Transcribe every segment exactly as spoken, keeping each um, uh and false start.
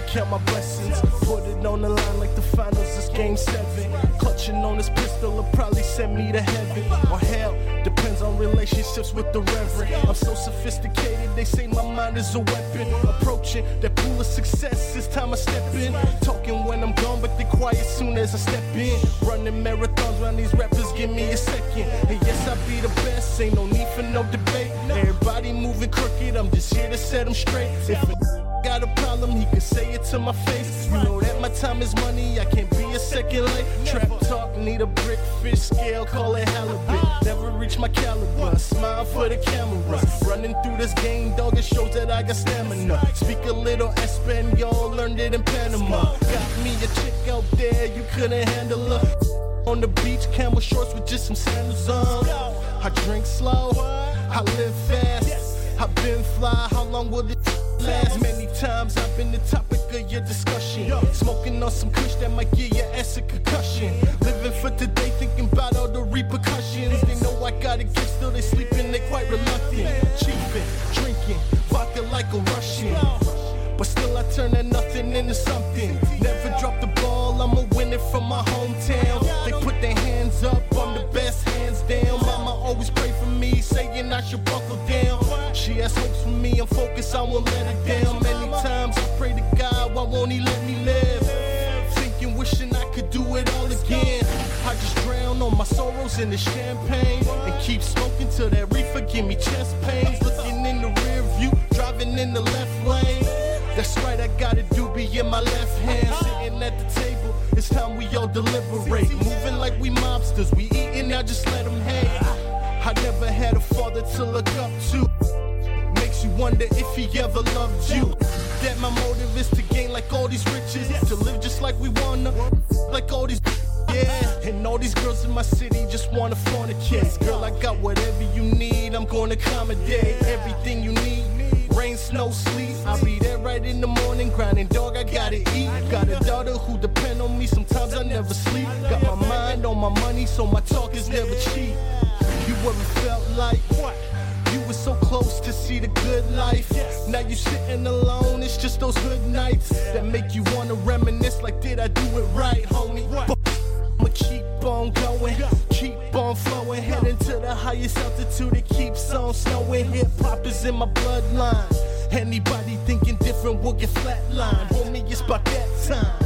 count my blessings. Put it on the line like the finals is game seven. Clutching on this pistol will probably send me to heaven or hell. Depends on relationships with the reverend. I'm so sophisticated, they say my mind is a weapon. Approaching that pool of success, it's time I step in. Talking when I'm gone, but they quiet soon as I step in. Running marathons around these rappers, give me a second. And yes, I be the best, ain't no need for no debate. Everybody moving crooked, I'm just here to set them straight. If a got a problem, he can say it to my face. You know that my time is money, I can't be a second late. Trap talk, need a brick fish scale, call it halibut. Never reach my caliber, smile for the camera. Running through this game, dog, it shows that I got stamina. Speak a little Espanol, learned it in Panama. Got me a chick out there, you couldn't handle her. On the beach, camel shorts with just some sandals on. I drink slow, I live fast. I've been fly, how long will it last? Many times I've been the topic of your discussion. Smoking on some kush that might give your ass a concussion. Living for today, thinking about all the repercussions. They know I got a gift, still they sleeping, they quite reluctant. Cheaping, drinking, vodka like a Russian. But still I turn that nothing into something. Never drop the ball, I'ma win it from my hometown. They put their hands up, I'm the best, hands down. Mama always pray for me, saying I should buckle down. She has hopes for me, I'm focused, I won't let her down. Many times I pray to God, why won't he let me live? Thinking, wishing I could do it all again. I just drown on my sorrows in the champagne and keep smoking till that reefer give me chest pains. Looking in the rear view, driving in the left lane. That's right, I got a doobie in my left hand. Sitting at the table, it's time we all deliberate. Moving like we mobsters, we eating, now just let them hate. I never had a father to look up to. Makes you wonder if he ever loved you. That my motive is to gain like all these riches. To live just like we wanna, like all these, yeah. And all these girls in my city just wanna fornicate. Girl, I got whatever you need, I'm gonna accommodate everything you need. Rain, snow, sleet, I'll be there right in the morning, grinding, dog, I gotta eat. Got a daughter who depend on me, sometimes I never sleep. Got my mind on my money, so my talk is never cheap. You ever felt like you were so close to see the good life? Now you sitting alone, it's just those hood nights that make you wanna reminisce like, did I do it right, homie? I'ma keep on going, keep on flowing, heading to the highest altitude, it keeps on snowing. Hip-hop is in my bloodline. Anybody thinking different will get flatlined. Homie, it's about that time.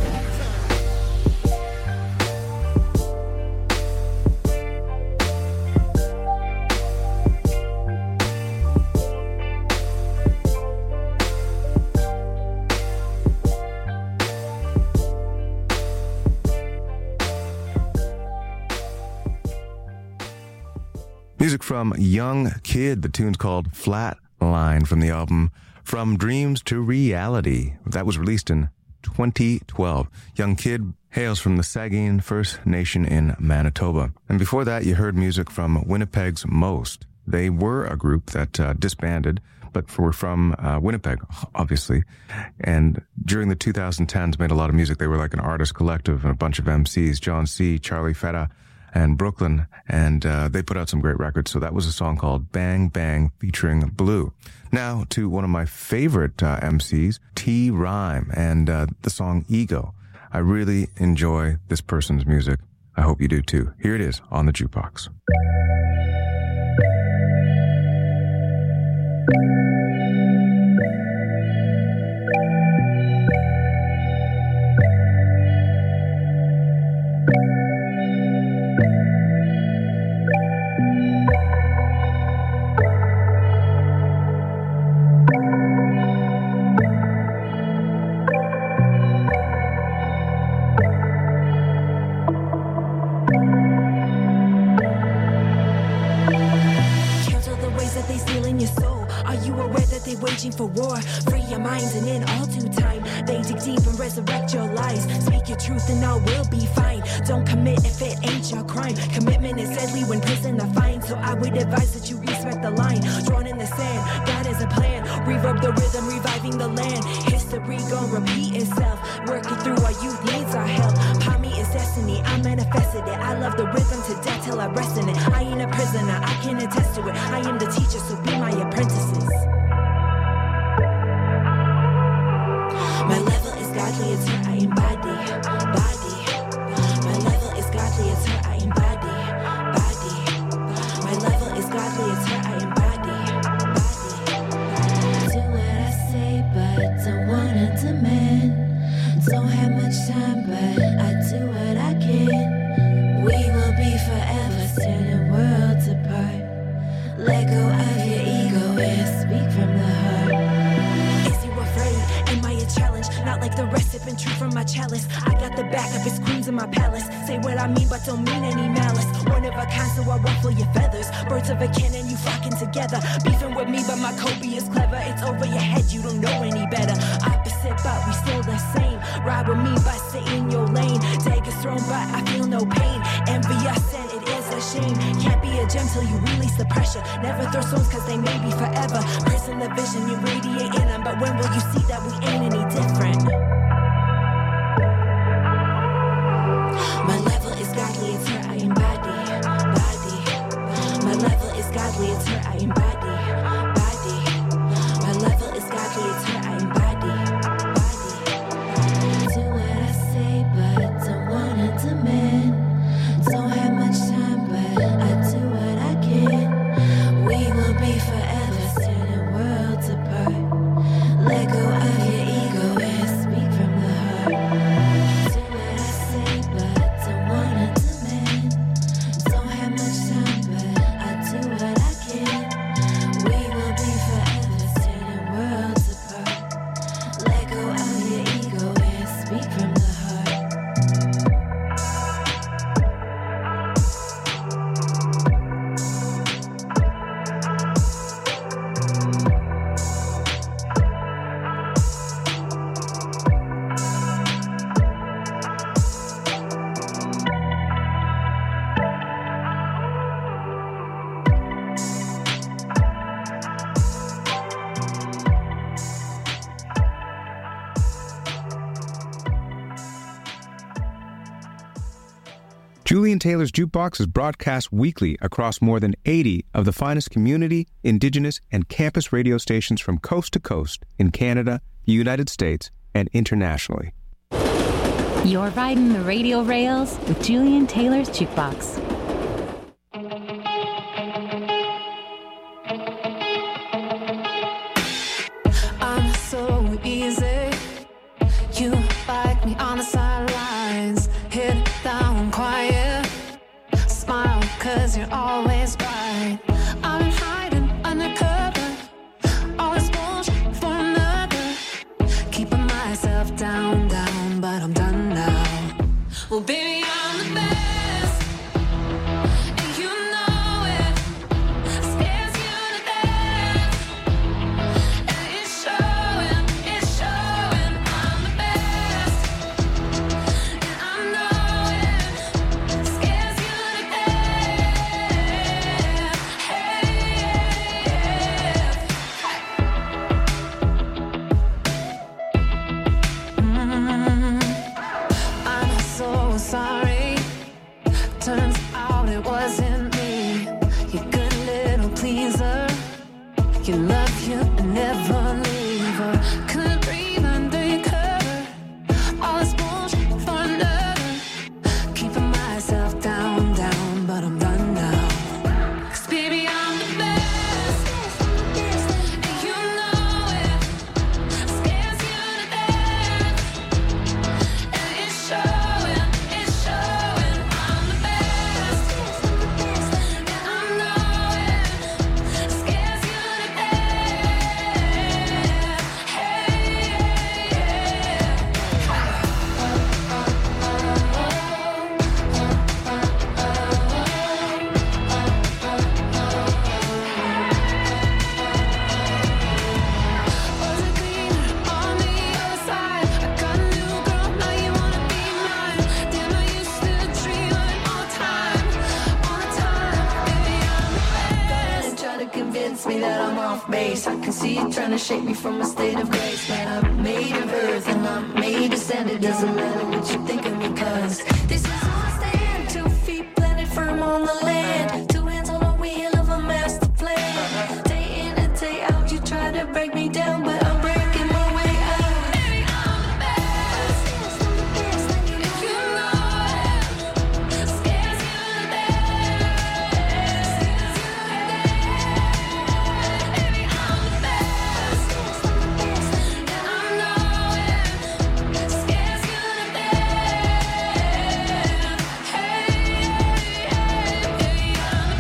Music from Young Kid. The tune's called Flatline from the album From Dreams to Reality. That was released in twenty twelve. Young Kid hails from the Saugeen First Nation in Manitoba. And before that, you heard music from Winnipeg's Most. They were a group that uh, disbanded, but were from uh, Winnipeg, obviously. And during the two thousand tens, made a lot of music. They were like an artist collective and a bunch of M Cs, John C., Charlie Fetta, and Brooklyn, and uh, they put out some great records. So that was a song called Bang Bang featuring Blue. Now to one of my favorite uh, M Cs, T. Rhyme, and uh, the song Ego. I really enjoy this person's music. I hope you do too. Here it is on the Jukebox. For war, free your minds and in all due time they dig deep and resurrect your lies. Speak your truth and all will be fine. Don't commit if it ain't your crime. Commitment is deadly when prison the fine. So I would advise that you respect the line drawn in the sand. God has a plan. Reverb the rhythm, reviving the land. History gon' repeat itself. Working through our youth needs our help. Palmy is destiny, I manifested it. I love the rhythm to death till I rest in it. I ain't a prisoner, I can attest to it. I am the teacher, so be my apprentices. My level is Let go of your ego and speak from the heart. Is you afraid? Am I a challenge? Not like the rest, sipping truth from my chalice. I got the backup, it's queens in my palace. Say what I mean, but don't mean any malice. One of a kind, so I ruffle your feathers. Birds of a cannon, you flocking together. Beefing with me, but my Kobe is clever. It's over your head, you don't know any better. Opposite, but we still the same. Ride with me, but stay in your lane. Daggers thrown, but I feel no pain. Envious, and it is a shame. Can't be a gem till you release the pressure. Never throw stones, cause they may be forever. Prison the vision, you radiate in them. But when will you see that we ain't any different? My level is godly, it's her I embody, body. My level is godly, it's her I embody, body. My level is godly, it's her I embody, body. Do what I say, but don't wanna demand. Don't have much time, but I do what I can. We will be forever, standing worlds apart. Let go of your ego and speak from the heart. Do what I say, but don't wanna demand. Don't have much time, but I do what I can. We will be forever, standing worlds apart. Let go of your ego and speak from the heart. Julian Taylor's Jukebox is broadcast weekly across more than eighty of the finest community, indigenous, and campus radio stations from coast to coast in Canada, the United States, and internationally. You're riding the radio rails with Julian Taylor's Jukebox. I'm so easy. You like me on the sidelines. Hit down quiet. Smile cause you're always right. I've been hiding undercover. All this bullshit for another. Keeping myself down, down, but I'm done now. Well baby I'm the best, and you know it. Scares you to death, and it's showing, it's showing. I'm the best, and I know it. Scares you to death. Hey, mm, I'm so sorry. Turns out it wasn't me. You good little pleaser. You love you and never leave her. Couldn't breathe under your cover. All this bullshit for another. Keeping myself down, down, but I'm done now. Cause baby I'm the best, and you know it. Scares you to death, and it's showing, it's showing. I'm the best, and I know it. Scares you to death. Was it cleaner on the other side? I got a new girl, now you wanna be mine. Damn, I used to dream of it all the time, all the time. Baby, I'm the best. And try to convince me that I'm off base. I can see you trying to shake me from a state of grace. But I'm made of earth and I'm made of sand. It doesn't matter what you think of me, cause this is all I stand. Two feet planted firm on the land. Two hands on the wheel of a master plan. Day in and day out, you try to break me down, but I'm breaking my way out. Baby, I'm the best, and you know it. Scares you to death. Baby, I'm the best, and I know it. Scares you to death. Hey, hey, hey, I'm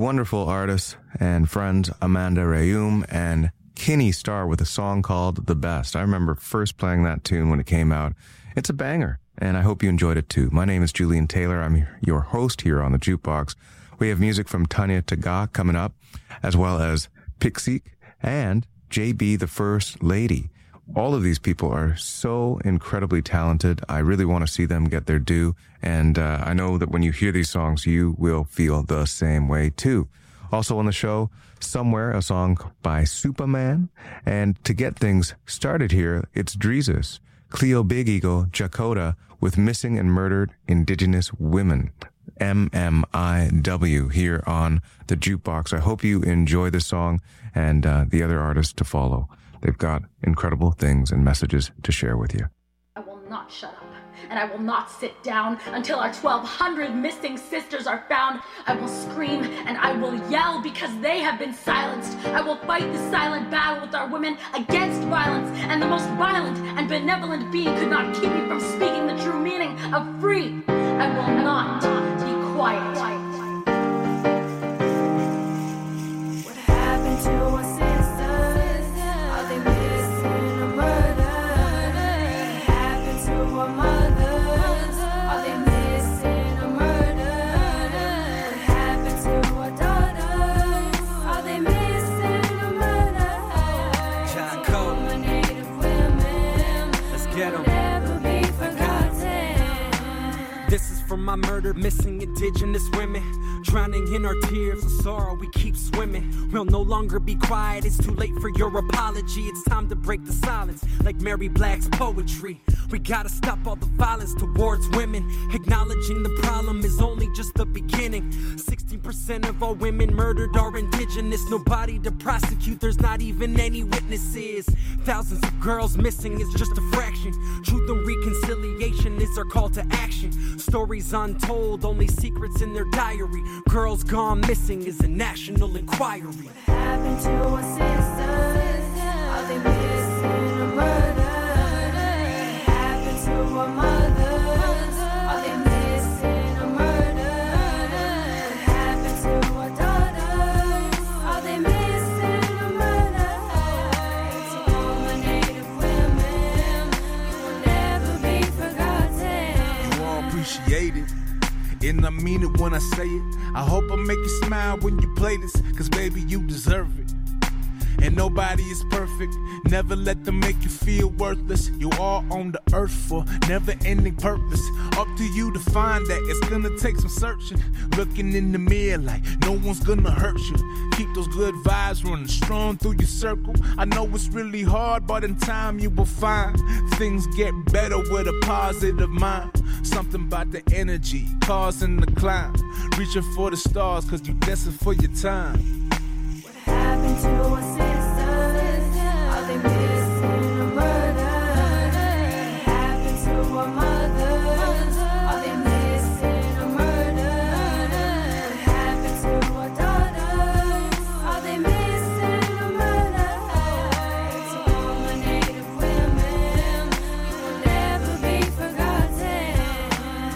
wonderful artists and friends Amanda Rayum and Kinney Starr with a song called The Best. I remember first playing that tune when it came out. It's a banger, and I hope you enjoyed it too. My name is Julian Taylor. I'm your host here on the Jukebox. We have music from Tanya Taga coming up, as well as Pixie and J B the First Lady. All of these people are so incredibly talented. I really want to see them get their due, and uh, I know that when you hear these songs, you will feel the same way too. Also on the show, Somewhere, a song by Superman. And to get things started here, it's Dreezus, Cleo Big Eagle, Jakota with Missing and Murdered Indigenous Women, M M I W, here on the Jukebox. I hope you enjoy the song and uh, the other artists to follow. They've got incredible things and messages to share with you. I will not shut up, and I will not sit down until our twelve hundred missing sisters are found. I will scream and I will yell because they have been silenced. I will fight the silent battle with our women against violence, and the most violent and benevolent being could not keep me from speaking the true meaning of free. I will not be quiet. What happened to our sisters? Are they missing or murdered? What happened to our mothers? Are they missing or murdered? What happened to our daughters? Are they missing or murdered? John Cole. To our native women, Let's get 'em. never be forgotten. This is from my murdered, missing indigenous women. Drowning in our tears of sorrow, we keep swimming. We'll no longer be quiet, it's too late for your apology. It's time to break the silence, like Mary Black's poetry. We gotta stop all the violence towards women. Acknowledging the problem is only just the beginning. sixteen percent of all women murdered are indigenous. Nobody to prosecute, there's not even any witnesses. Thousands of girls missing is just a fraction. Truth and reconciliation is our call to action. Stories untold, only secrets in their diary. Girls gone missing is a national inquiry. What happened to our sisters? Are they missing or murdered? What happened to our mothers? Are they missing or murdered? What happened to our daughters? Are they missing or murdered? To all my native women, you will never be forgotten. You all appreciate it, and I mean it when I say it. I hope I make you smile when you play this, cause baby you deserve it. And nobody is perfect, never let them make you feel worthless. You are on the earth for never-ending purpose. Up to you to find that, it's gonna take some searching. Looking in the mirror like no one's gonna hurt you. Keep those good vibes running strong through your circle. I know it's really hard, but in time you will find things get better with a positive mind. Something about the energy causing the climb. Reaching for the stars cause you destined for your time. What happened to our sisters? Are they missing or murdered? What happened to our mothers? Are they missing or murdered? What happened to our daughters? Are they missing or murdered? To all my native women, you will never be forgotten.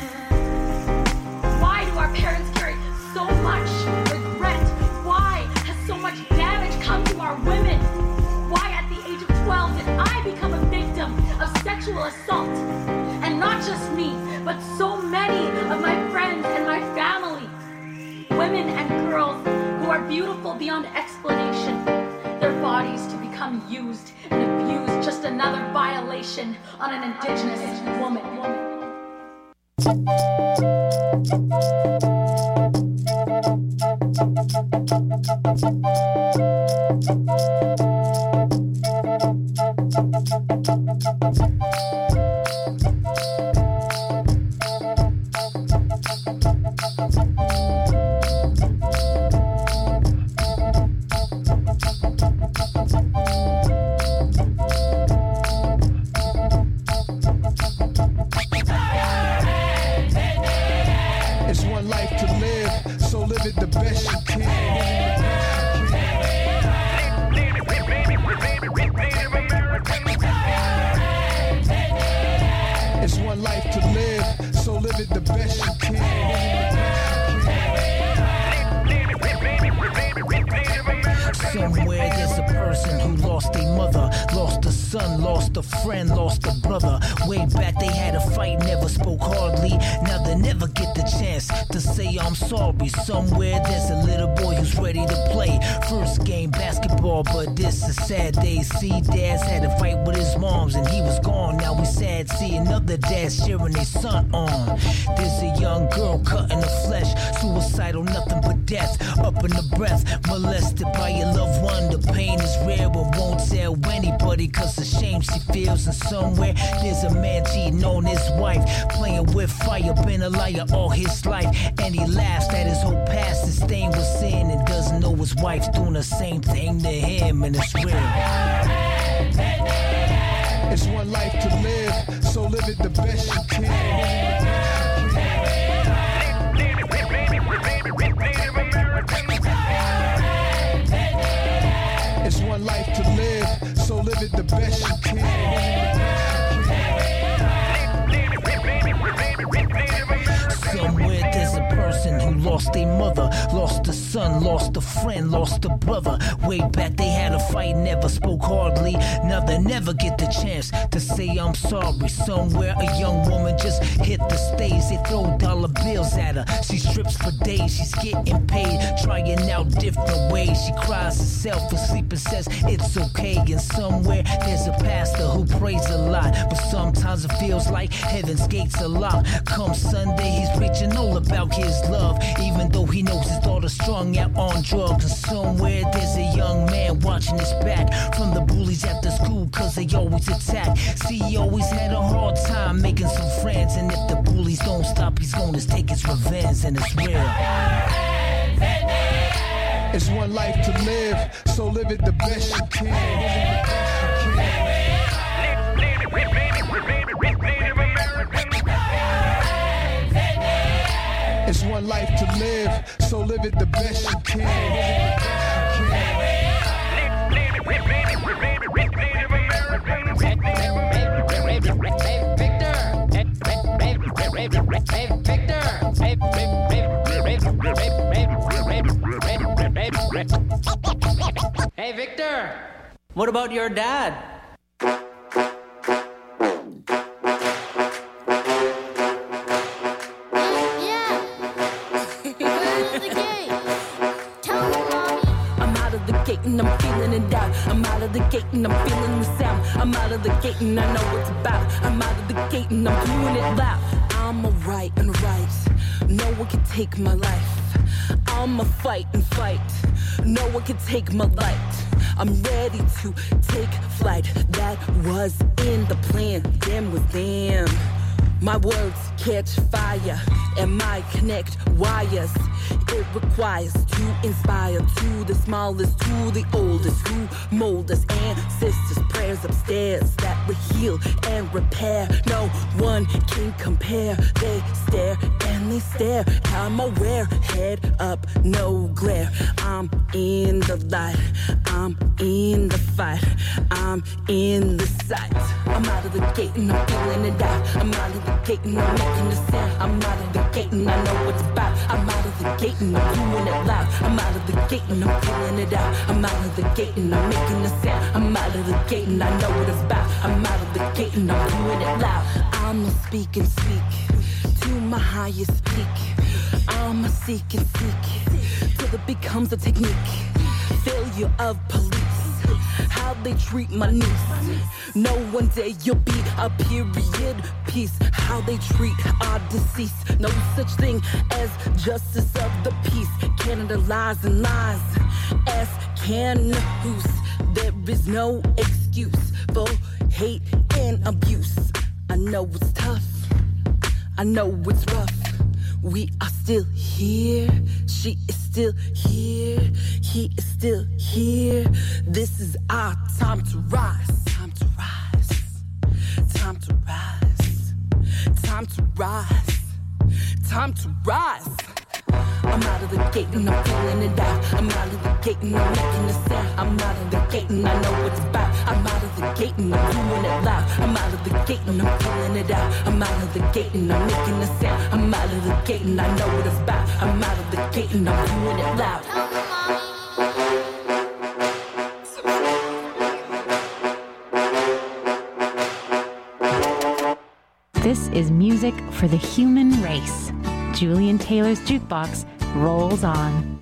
Why do our parents carry so much regret? Why has so much damage come to our women? Why at the age of twelve did I become a victim of sexual assault? And not just me, but so many of my friends and my family. Women and girls who are beautiful beyond explanation. Their bodies to become used and abused, just another violation on an indigenous woman. It's one life to live, so live it the best you can. It's one life to live, so live it the best you can. son, lost a friend, lost a brother. Way back they had a fight, never spoke hardly. Now they never get the chance to say I'm sorry. Somewhere there's a little boy who's ready to play. First game basketball, but this is sad day. See, dads had a fight with his moms and he was gone. Now we sad, see another dad cheering his son on. There's a young girl cut in the flesh, suicidal, nothing but death. Up in the breath, molested by your loved one. The pain is real, but won't tell anybody, cause the shame she feels. And somewhere there's a man cheating on his wife, playing with fire, been a liar all his life. And he laughs at his whole past is stained with sin, and doesn't know his wife's doing the same thing to him, and it's real. It's one life to live, so live it the best you can. It's one life to live, so live it the best you can. Somewhere there's a person who lost a mother, lost a son, lost a friend, lost a brother. Way back they had a fight, never spoke hardly. Now they never get the chance to say I'm sorry. Somewhere a young woman just hit the stage, they throw dollar bills at her. She strips for days, she's getting paid, trying out different ways. She cries herself asleep and says it's okay. And somewhere there's a pastor who prays a lot, but sometimes it feels like heaven's gates are locked. Come Sunday he's preaching all about his love, even though he knows his daughter's strung out on drugs. And somewhere there's a young man watching his back from the bullies after school, cause they always attack. See, he always had a hard time making some friends, and if the bullies don't stop, he's gonna take his revenge, and it's real. It's one life to live, so live it the best you can. It's one life to live, so live it the best you can. Hey, Victor, what about your dad? And I'm feeling it out. I'm out of the gate and I'm feeling the sound. I'm out of the gate and I know what's about. I'm out of the gate and I'm doing it loud. I'm alright and right. No one can take my life. I'ma fight and fight. No one can take my light. I'm ready to take flight. That was in the plan. Them was them. My words catch fire and my connect wires. It requires to inspire to the smallest, to the oldest, who mold us. Ancestors' prayers upstairs that will heal and repair. No one can compare. They stare and they stare. I'm aware, head up, no glare. I'm in the light. I'm in the fight. I'm in the sight. I'm out of the gate and I'm feeling it out. I'm out of the gate and I'm making a sound. I'm out of the gate and I know what's about. I'm out of the gate and I'm doing it loud. I'm out of the gate and I'm feeling it out. I'm out of the gate and I'm making a sound. I'm out of the gate and I know what it's about. I'm out of the gate and I'm doing it loud. I'ma speak and speak to my highest peak. I'ma seek and seek till it becomes a technique. Failure of police, how they treat my niece. No one day you'll be a period piece. How they treat our deceased. No such thing as justice of the peace. Canada lies and lies. Ask can who's. There is no excuse for hate and abuse. I know it's tough. I know it's rough. We are still here. She is still here. He is still here. This is our time to rise. Time to rise. Time to rise. Time to rise. Time to rise. I'm out of the gate and I'm feeling it out. I'm out of the gate and I'm making a sound. I'm out of the gate and I know what's about. I'm out of the gate and I'm doing it loud. I'm out of the gate and I'm feeling it out. I'm out of the gate and I'm making a sound. I'm out of the gate and I know what it's about. I'm out of the gate and I'm doing it loud. This is music for the human race. Julian Taylor's Jukebox rolls on.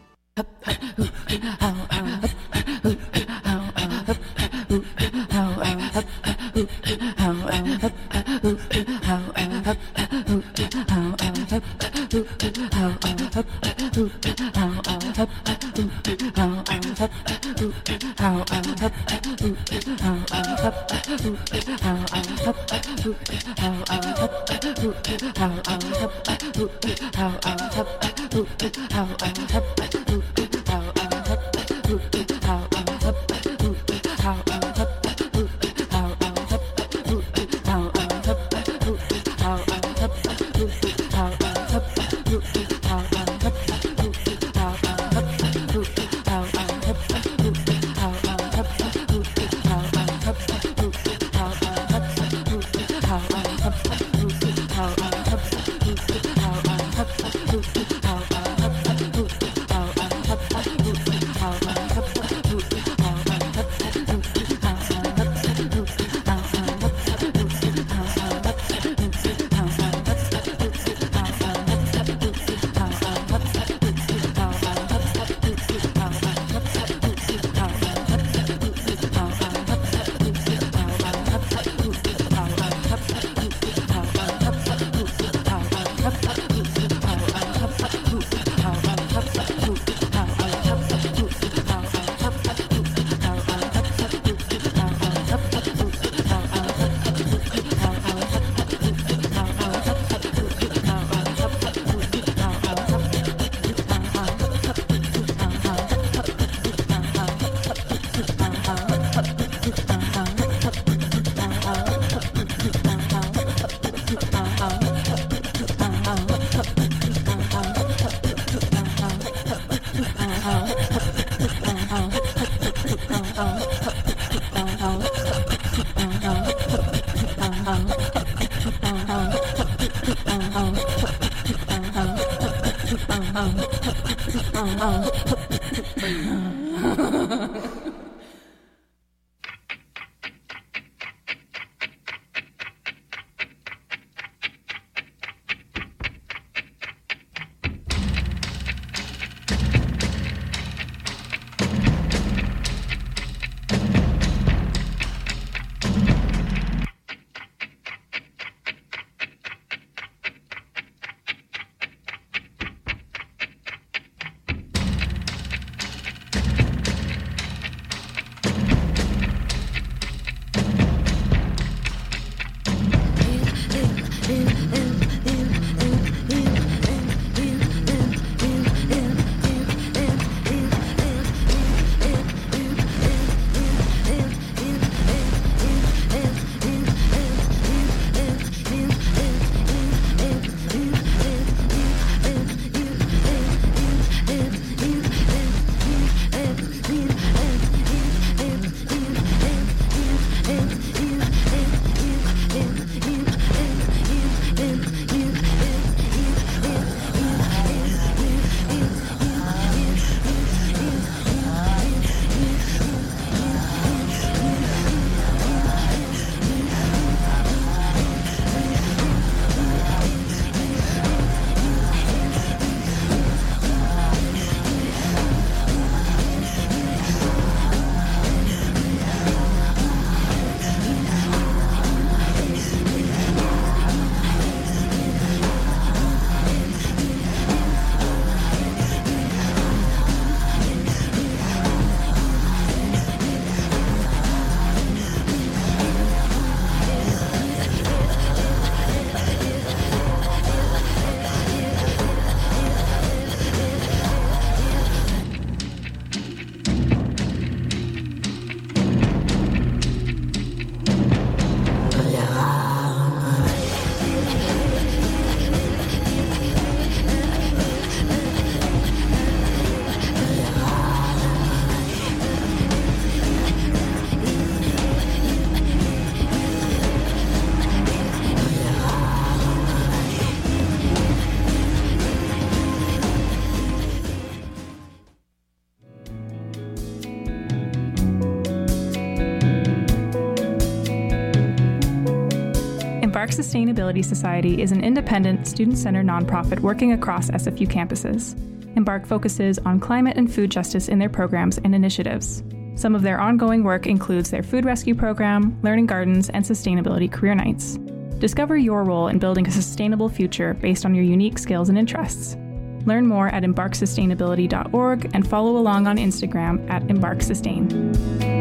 Embark Sustainability Society is an independent, student-centered nonprofit working across S F U campuses. Embark focuses on climate and food justice in their programs and initiatives. Some of their ongoing work includes their food rescue program, learning gardens, and sustainability career nights. Discover your role in building a sustainable future based on your unique skills and interests. Learn more at embark sustainability dot org and follow along on Instagram at embark sustain.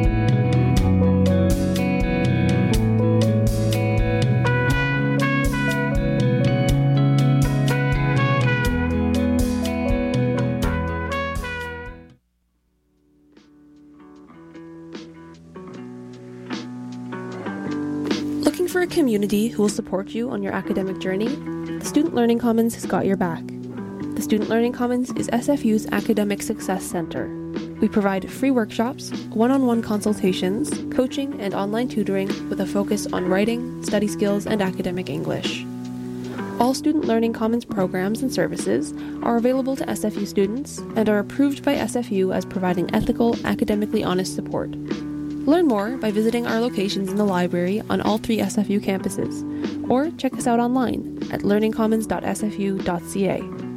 Looking for a community who will support you on your academic journey? The Student Learning Commons has got your back. The Student Learning Commons is S F U's academic success center. We provide free workshops, one-on-one consultations, coaching, and online tutoring with a focus on writing, study skills, and academic English. All Student Learning Commons programs and services are available to S F U students and are approved by S F U as providing ethical, academically honest support. Learn more by visiting our locations in the library on all three S F U campuses, or check us out online at learning commons dot s f u dot c a.